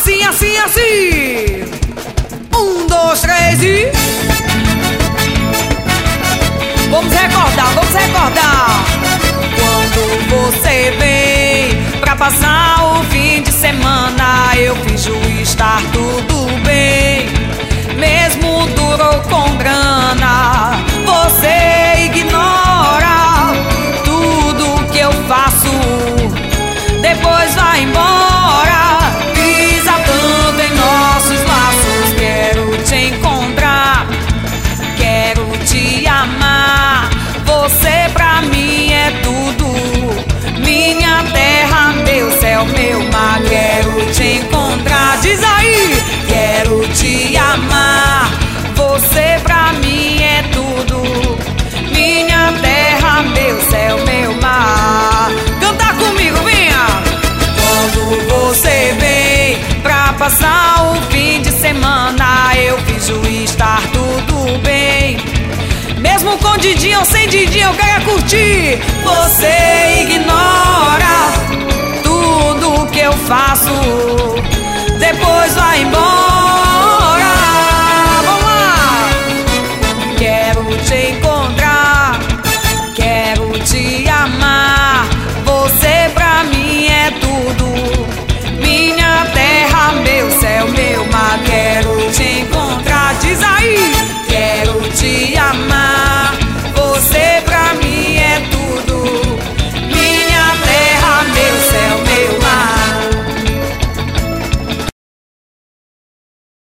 Assim, assim, assim. 1, 2, 3 e... Vamos recordar, vamos recordar. Quando você vem pra passar o fim de semana, eu finjo estar tudo bem, mesmo duro ou com grana. Você ignora tudo que eu faço, depois vai embora. Pisa tanto em nossos laços, quero te encontrar, quero te amar. Você pra mim é tudo, minha terra, meu céu, meu mar. Quero te encontrar, diz aí. Quero te amar, você pra mim é tudo, minha terra, meu céu, meu mar. Canta comigo, venha! Quando você vem pra passar o fim de semana, eu finjo estar tudo bem, mesmo com Didinho ou sem Didinho, eu quero curtir. Você ignora tudo que eu faço,